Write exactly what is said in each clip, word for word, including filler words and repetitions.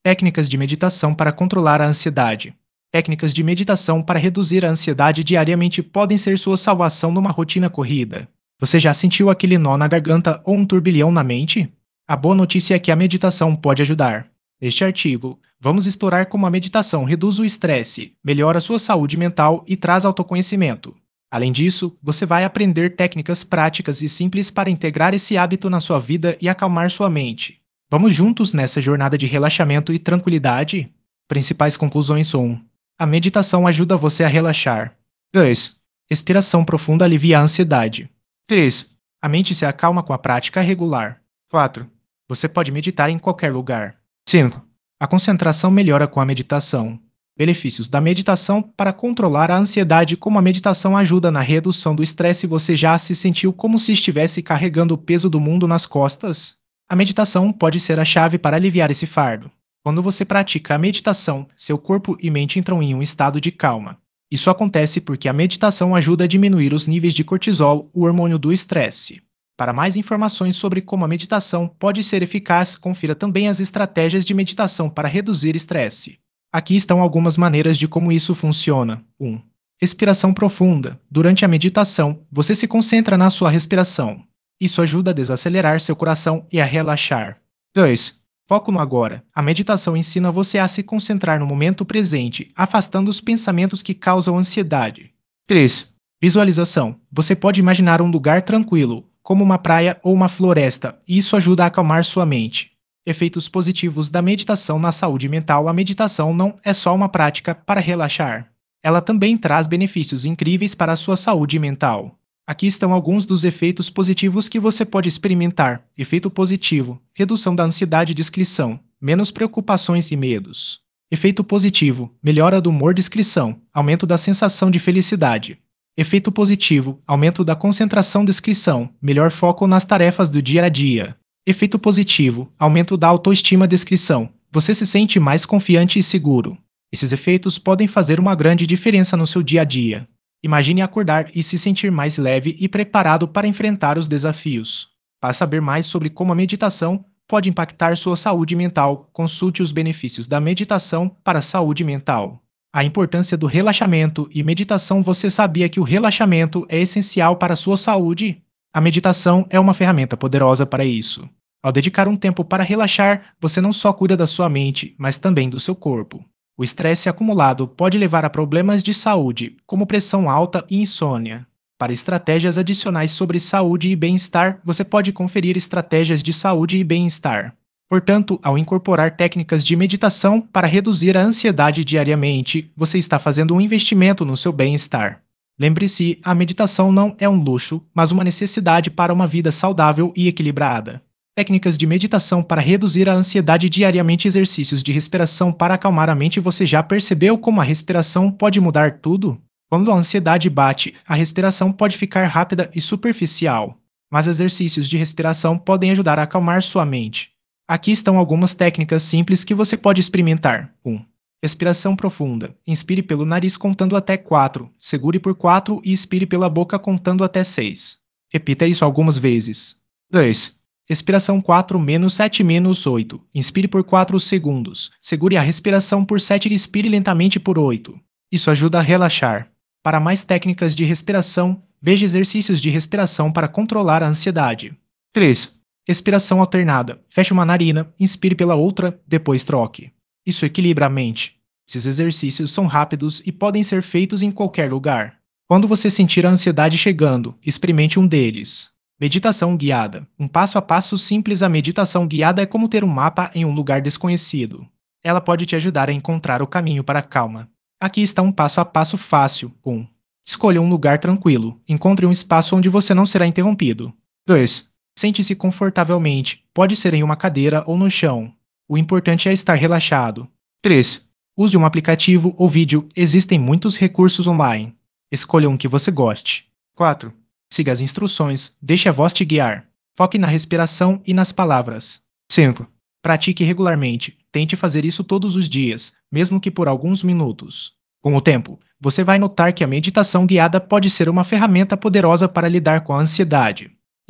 Técnicas de meditação para controlar a ansiedade. Técnicas de meditação para reduzir a ansiedade diariamente podem ser sua salvação numa rotina corrida. Você já sentiu aquele nó na garganta ou um turbilhão na mente? A boa notícia é que a meditação pode ajudar. Neste artigo, vamos explorar como a meditação reduz o estresse, melhora a sua saúde mental e traz autoconhecimento. Além disso, você vai aprender técnicas práticas e simples para integrar esse hábito na sua vida e acalmar sua mente. Vamos juntos nessa jornada de relaxamento e tranquilidade? Principais conclusões: um. A meditação ajuda você a relaxar. dois. Respiração profunda alivia a ansiedade. três. A mente se acalma com a prática regular. quatro. Você pode meditar em qualquer lugar. cinco. A concentração melhora com a meditação. Benefícios da meditação para controlar a ansiedade. Como a meditação ajuda na redução do estresse, você já se sentiu como se estivesse carregando o peso do mundo nas costas? A meditação pode ser a chave para aliviar esse fardo. Quando você pratica a meditação, seu corpo e mente entram em um estado de calma. Isso acontece porque a meditação ajuda a diminuir os níveis de cortisol, o hormônio do estresse. Para mais informações sobre como a meditação pode ser eficaz, confira também as estratégias de meditação para reduzir estresse. Aqui estão algumas maneiras de como isso funciona. um. Respiração profunda. Durante a meditação, você se concentra na sua respiração. Isso ajuda a desacelerar seu coração e a relaxar. dois. Foco no agora. A meditação ensina você a se concentrar no momento presente, afastando os pensamentos que causam ansiedade. três. Visualização. Você pode imaginar um lugar tranquilo, como uma praia ou uma floresta, e isso ajuda a acalmar sua mente. Efeitos positivos da meditação na saúde mental. A meditação não é só uma prática para relaxar. Ela também traz benefícios incríveis para a sua saúde mental. Aqui estão alguns dos efeitos positivos que você pode experimentar. Efeito positivo: redução da ansiedade e descrição, menos preocupações e medos. Efeito positivo: melhora do humor, descrição, aumento da sensação de felicidade. Efeito positivo: aumento da concentração, descrição, melhor foco nas tarefas do dia a dia. Efeito positivo: aumento da autoestima, descrição, você se sente mais confiante e seguro. Esses efeitos podem fazer uma grande diferença no seu dia a dia. Imagine acordar e se sentir mais leve e preparado para enfrentar os desafios. Para saber mais sobre como a meditação pode impactar sua saúde mental, consulte os benefícios da meditação para a saúde mental. A importância do relaxamento e meditação. Você sabia que o relaxamento é essencial para a sua saúde? A meditação é uma ferramenta poderosa para isso. Ao dedicar um tempo para relaxar, você não só cuida da sua mente, mas também do seu corpo. O estresse acumulado pode levar a problemas de saúde, como pressão alta e insônia. Para estratégias adicionais sobre saúde e bem-estar, você pode conferir estratégias de saúde e bem-estar. Portanto, ao incorporar técnicas de meditação para reduzir a ansiedade diariamente, você está fazendo um investimento no seu bem-estar. Lembre-se, a meditação não é um luxo, mas uma necessidade para uma vida saudável e equilibrada. Técnicas de meditação para reduzir a ansiedade diariamente. Exercícios de respiração para acalmar a mente. Você já percebeu como a respiração pode mudar tudo? Quando a ansiedade bate, a respiração pode ficar rápida e superficial. Mas exercícios de respiração podem ajudar a acalmar sua mente. Aqui estão algumas técnicas simples que você pode experimentar. um. Respiração profunda. Inspire pelo nariz contando até quatro, segure por quatro e expire pela boca contando até seis. Repita isso algumas vezes. dois. Respiração quatro menos sete menos oito. Inspire por quatro segundos. Segure a respiração por sete e expire lentamente por oito. Isso ajuda a relaxar. Para mais técnicas de respiração, veja exercícios de respiração para controlar a ansiedade. três. Respiração alternada. Feche uma narina, inspire pela outra, depois troque. Isso equilibra a mente. Esses exercícios são rápidos e podem ser feitos em qualquer lugar. Quando você sentir a ansiedade chegando, experimente um deles. Meditação guiada. Um passo a passo simples. A meditação guiada é como ter um mapa em um lugar desconhecido. Ela pode te ajudar a encontrar o caminho para a calma. Aqui está um passo a passo fácil. um. Escolha um lugar tranquilo. Encontre um espaço onde você não será interrompido. dois. Sente-se confortavelmente. Pode ser em uma cadeira ou no chão. O importante é estar relaxado. três. Use um aplicativo ou vídeo. Existem muitos recursos online. Escolha um que você goste. quatro. Siga as instruções, deixe a voz te guiar. Foque na respiração e nas palavras. cinco. Pratique regularmente. Tente fazer isso todos os dias, mesmo que por alguns minutos. Com o tempo, você vai notar que a meditação guiada pode ser uma ferramenta poderosa para lidar com a ansiedade.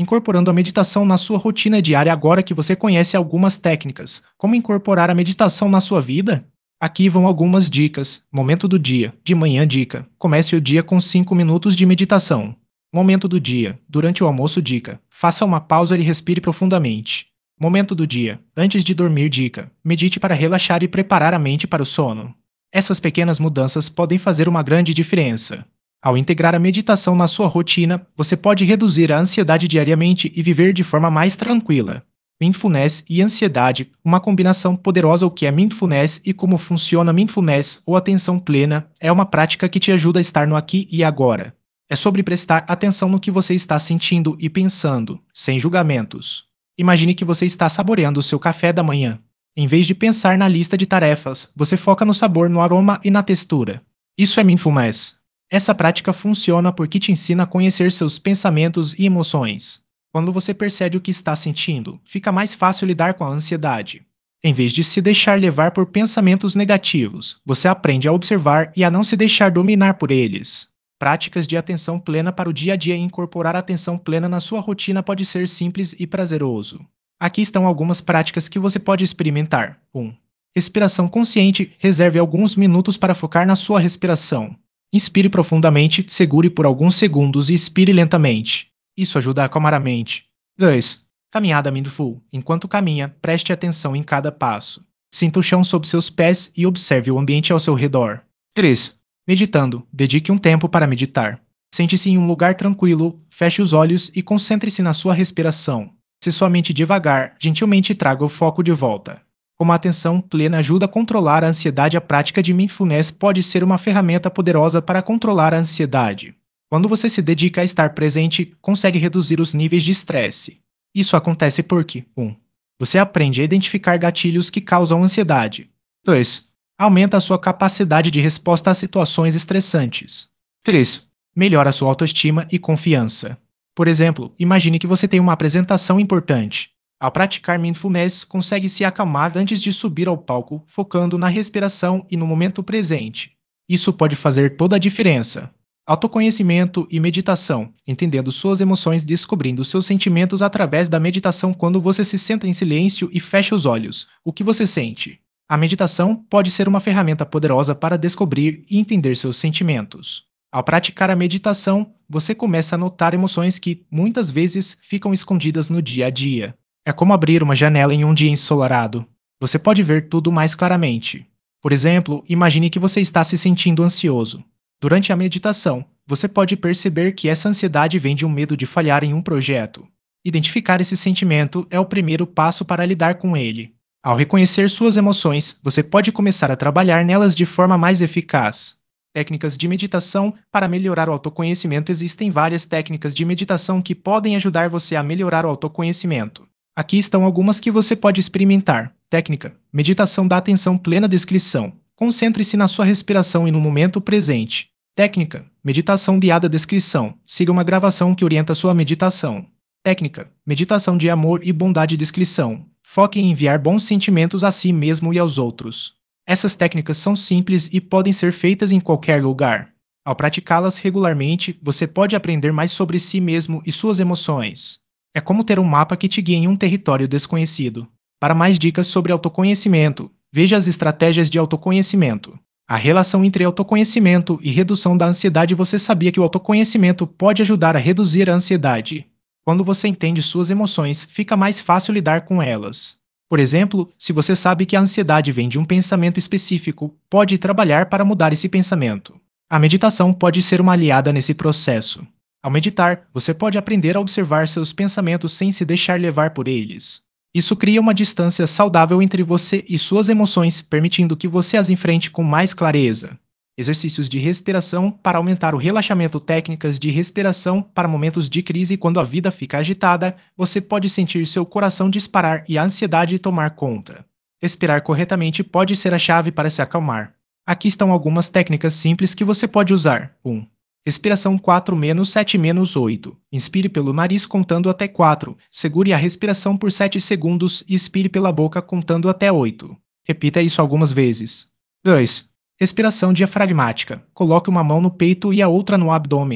Incorporando a meditação na sua rotina diária agora que você conhece algumas técnicas. Como incorporar a meditação na sua vida? Aqui vão algumas dicas. Momento do dia. De manhã, dica. Comece o dia com cinco minutos de meditação. Momento do dia. Durante o almoço, dica. Faça uma pausa e respire profundamente. Momento do dia. Antes de dormir, dica. Medite para relaxar e preparar a mente para o sono. Essas pequenas mudanças podem fazer uma grande diferença. Ao integrar a meditação na sua rotina, você pode reduzir a ansiedade diariamente e viver de forma mais tranquila. Mindfulness e ansiedade, uma combinação poderosa. O que é Mindfulness e como funciona Mindfulness ou atenção plena, é uma prática que te ajuda a estar no aqui e agora. É sobre prestar atenção no que você está sentindo e pensando, sem julgamentos. Imagine que você está saboreando o seu café da manhã. Em vez de pensar na lista de tarefas, você foca no sabor, no aroma e na textura. Isso é Mindfulness. Essa prática funciona porque te ensina a conhecer seus pensamentos e emoções. Quando você percebe o que está sentindo, fica mais fácil lidar com a ansiedade. Em vez de se deixar levar por pensamentos negativos, você aprende a observar e a não se deixar dominar por eles. Práticas de atenção plena para o dia a dia. Incorporar a atenção plena na sua rotina pode ser simples e prazeroso. Aqui estão algumas práticas que você pode experimentar. um. Respiração consciente. Reserve alguns minutos para focar na sua respiração. Inspire profundamente, segure por alguns segundos e expire lentamente. Isso ajuda a acalmar a mente. dois. Caminhada mindful. Enquanto caminha, preste atenção em cada passo. Sinta o chão sob seus pés e observe o ambiente ao seu redor. três. Meditando. Dedique um tempo para meditar. Sente-se em um lugar tranquilo, feche os olhos e concentre-se na sua respiração. Se sua mente devagar, gentilmente traga o foco de volta. Como a atenção plena ajuda a controlar a ansiedade, a prática de Mindfulness pode ser uma ferramenta poderosa para controlar a ansiedade. Quando você se dedica a estar presente, consegue reduzir os níveis de estresse. Isso acontece porque um. Você aprende a identificar gatilhos que causam ansiedade. dois. Aumenta a sua capacidade de resposta a situações estressantes. três. Melhora sua autoestima e confiança. Por exemplo, imagine que você tem uma apresentação importante. Ao praticar Mindfulness, consegue se acalmar antes de subir ao palco, focando na respiração e no momento presente. Isso pode fazer toda a diferença. Autoconhecimento e meditação. Entendendo suas emoções, descobrindo seus sentimentos através da meditação. Quando você se senta em silêncio e fecha os olhos, o que você sente? A meditação pode ser uma ferramenta poderosa para descobrir e entender seus sentimentos. Ao praticar a meditação, você começa a notar emoções que, muitas vezes, ficam escondidas no dia a dia. É como abrir uma janela em um dia ensolarado. Você pode ver tudo mais claramente. Por exemplo, imagine que você está se sentindo ansioso. Durante a meditação, você pode perceber que essa ansiedade vem de um medo de falhar em um projeto. Identificar esse sentimento é o primeiro passo para lidar com ele. Ao reconhecer suas emoções, você pode começar a trabalhar nelas de forma mais eficaz. Técnicas de meditação para melhorar o autoconhecimento. Existem várias técnicas de meditação que podem ajudar você a melhorar o autoconhecimento. Aqui estão algumas que você pode experimentar. Técnica: meditação da atenção plena. Descrição: concentre-se na sua respiração e no momento presente. Técnica: meditação guiada. Descrição: siga uma gravação que orienta sua meditação. Técnica: meditação de amor e bondade. Descrição: foque em enviar bons sentimentos a si mesmo e aos outros. Essas técnicas são simples e podem ser feitas em qualquer lugar. Ao praticá-las regularmente, você pode aprender mais sobre si mesmo e suas emoções. É como ter um mapa que te guia em um território desconhecido. Para mais dicas sobre autoconhecimento, veja as estratégias de autoconhecimento. A relação entre autoconhecimento e redução da ansiedade. Você sabia que o autoconhecimento pode ajudar a reduzir a ansiedade? Quando você entende suas emoções, fica mais fácil lidar com elas. Por exemplo, se você sabe que a ansiedade vem de um pensamento específico, pode trabalhar para mudar esse pensamento. A meditação pode ser uma aliada nesse processo. Ao meditar, você pode aprender a observar seus pensamentos sem se deixar levar por eles. Isso cria uma distância saudável entre você e suas emoções, permitindo que você as enfrente com mais clareza. Exercícios de respiração para aumentar o relaxamento. Técnicas de respiração para momentos de crise. Quando a vida fica agitada, você pode sentir seu coração disparar e a ansiedade tomar conta. Respirar corretamente pode ser a chave para se acalmar. Aqui estão algumas técnicas simples que você pode usar. um. Respiração quatro menos sete menos oito. Inspire pelo nariz contando até quatro. Segure a respiração por sete segundos e expire pela boca contando até oito. Repita isso algumas vezes. dois. Respiração diafragmática. Coloque uma mão no peito e a outra no abdômen.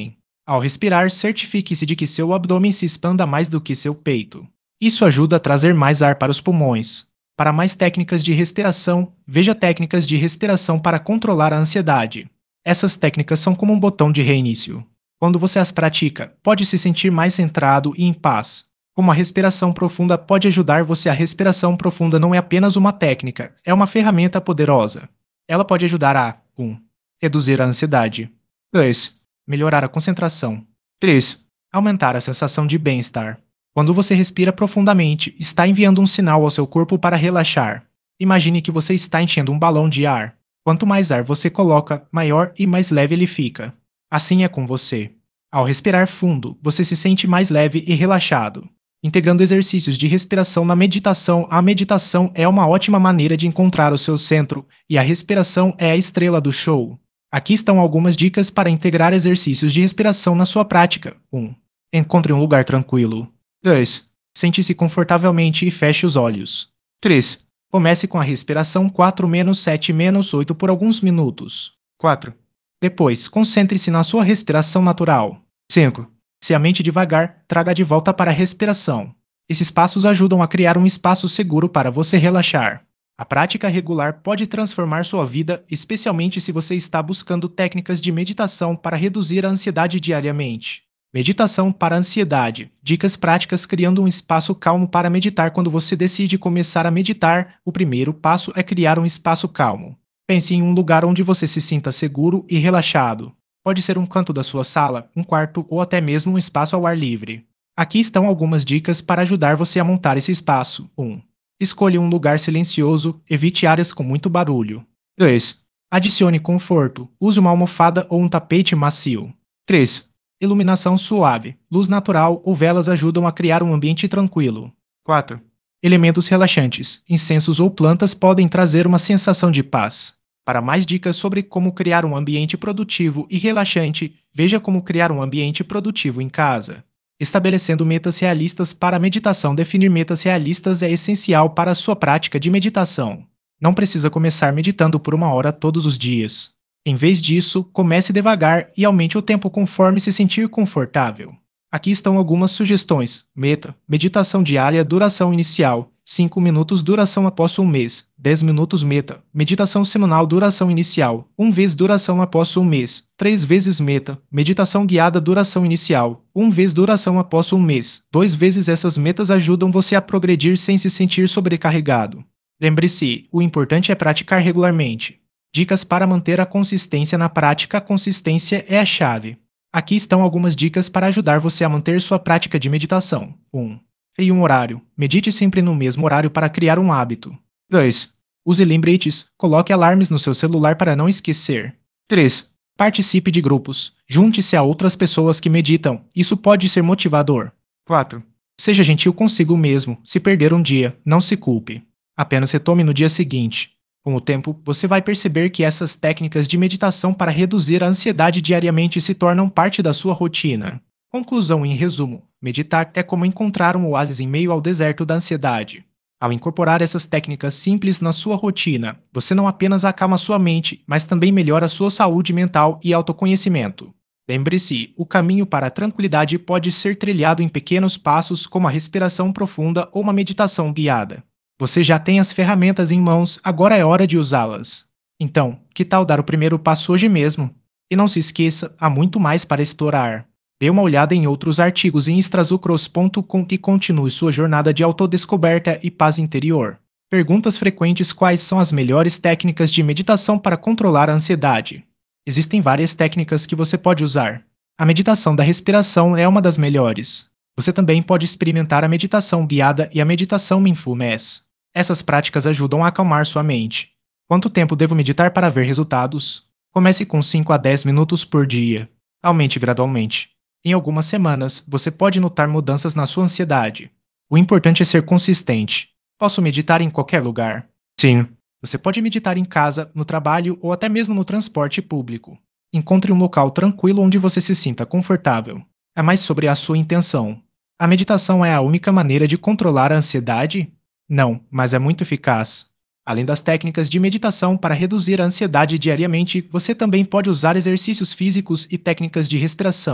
Ao respirar, certifique-se de que seu abdômen se expanda mais do que seu peito. Isso ajuda a trazer mais ar para os pulmões. Para mais técnicas de respiração, veja técnicas de respiração para controlar a ansiedade. Essas técnicas são como um botão de reinício. Quando você as pratica, pode se sentir mais centrado e em paz. Como a respiração profunda pode ajudar você, a respiração profunda não é apenas uma técnica, é uma ferramenta poderosa. Ela pode ajudar a um. Reduzir a ansiedade. dois. Melhorar a concentração. três. Aumentar a sensação de bem-estar. Quando você respira profundamente, está enviando um sinal ao seu corpo para relaxar. Imagine que você está enchendo um balão de ar. Quanto mais ar você coloca, maior e mais leve ele fica. Assim é com você. Ao respirar fundo, você se sente mais leve e relaxado. Integrando exercícios de respiração na meditação, a meditação é uma ótima maneira de encontrar o seu centro, e a respiração é a estrela do show. Aqui estão algumas dicas para integrar exercícios de respiração na sua prática. um. Encontre um lugar tranquilo. dois. Sente-se confortavelmente e feche os olhos. três. Comece com a respiração quatro sete oito por alguns minutos. quatro. Depois, concentre-se na sua respiração natural. cinco. Se a mente devagar, traga de volta para a respiração. Esses passos ajudam a criar um espaço seguro para você relaxar. A prática regular pode transformar sua vida, especialmente se você está buscando técnicas de meditação para reduzir a ansiedade diariamente. Meditação para a ansiedade. Dicas práticas criando um espaço calmo para meditar. Quando você decide começar a meditar, o primeiro passo é criar um espaço calmo. Pense em um lugar onde você se sinta seguro e relaxado. Pode ser um canto da sua sala, um quarto ou até mesmo um espaço ao ar livre. Aqui estão algumas dicas para ajudar você a montar esse espaço. um. Escolha um lugar silencioso, evite áreas com muito barulho. dois. Adicione conforto, use uma almofada ou um tapete macio. três. Iluminação suave, luz natural ou velas ajudam a criar um ambiente tranquilo. quatro. Elementos relaxantes, incensos ou plantas podem trazer uma sensação de paz. Para mais dicas sobre como criar um ambiente produtivo e relaxante, veja como criar um ambiente produtivo em casa. Estabelecendo metas realistas para a meditação. Definir metas realistas é essencial para a sua prática de meditação. Não precisa começar meditando por uma hora todos os dias. Em vez disso, comece devagar e aumente o tempo conforme se sentir confortável. Aqui estão algumas sugestões. Meta: meditação diária, duração inicial, cinco minutos, duração após um mês, dez minutos. Meta: meditação semanal, duração inicial, um vez, duração após um mês, três vezes. Meta: meditação guiada, duração inicial, um vez, duração após um mês, dois vezes. Essas metas ajudam você a progredir sem se sentir sobrecarregado. Lembre-se, o importante é praticar regularmente. Dicas para manter a consistência na prática. A consistência é a chave. Aqui estão algumas dicas para ajudar você a manter sua prática de meditação. um. Crie um horário. Medite sempre no mesmo horário para criar um hábito. dois. Use lembretes. Coloque alarmes no seu celular para não esquecer. três. Participe de grupos. Junte-se a outras pessoas que meditam. Isso pode ser motivador. quatro. Seja gentil consigo mesmo. Se perder um dia, não se culpe. Apenas retome no dia seguinte. Com o tempo, você vai perceber que essas técnicas de meditação para reduzir a ansiedade diariamente se tornam parte da sua rotina. Conclusão. Em resumo, meditar é como encontrar um oásis em meio ao deserto da ansiedade. Ao incorporar essas técnicas simples na sua rotina, você não apenas acalma sua mente, mas também melhora sua saúde mental e autoconhecimento. Lembre-se, o caminho para a tranquilidade pode ser trilhado em pequenos passos, como a respiração profunda ou uma meditação guiada. Você já tem as ferramentas em mãos, agora é hora de usá-las. Então, que tal dar o primeiro passo hoje mesmo? E não se esqueça, há muito mais para explorar. Dê uma olhada em outros artigos em extrazucros ponto com e continue sua jornada de autodescoberta e paz interior. Perguntas frequentes: quais são as melhores técnicas de meditação para controlar a ansiedade? Existem várias técnicas que você pode usar. A meditação da respiração é uma das melhores. Você também pode experimentar a meditação guiada e a meditação mindfulness. Essas práticas ajudam a acalmar sua mente. Quanto tempo devo meditar para ver resultados? Comece com cinco a dez minutos por dia. Aumente gradualmente. Em algumas semanas, você pode notar mudanças na sua ansiedade. O importante é ser consistente. Posso meditar em qualquer lugar? Sim. Você pode meditar em casa, no trabalho ou até mesmo no transporte público. Encontre um local tranquilo onde você se sinta confortável. É mais sobre a sua intenção. A meditação é a única maneira de controlar a ansiedade? Não, mas é muito eficaz. Além das técnicas de meditação para reduzir a ansiedade diariamente, você também pode usar exercícios físicos e técnicas de respiração.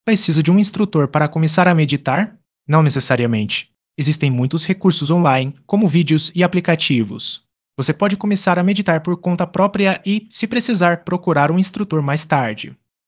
Preciso de um instrutor para começar a meditar? Não necessariamente. Existem muitos recursos online, como vídeos e aplicativos. Você pode começar a meditar por conta própria e, se precisar, procurar um instrutor mais tarde.